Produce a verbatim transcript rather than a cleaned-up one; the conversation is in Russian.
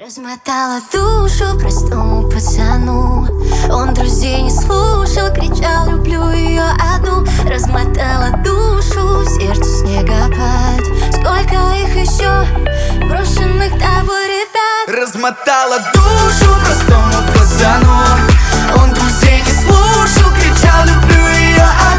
Размотала душу простому пацану. Он друзей не слушал, кричал: люблю ее одну. Размотала душу, в сердце снегопад. Сколько их еще, брошенных тобой ребят. Размотала душу простому пацану. Он друзей не слушал, кричал: люблю ее одну.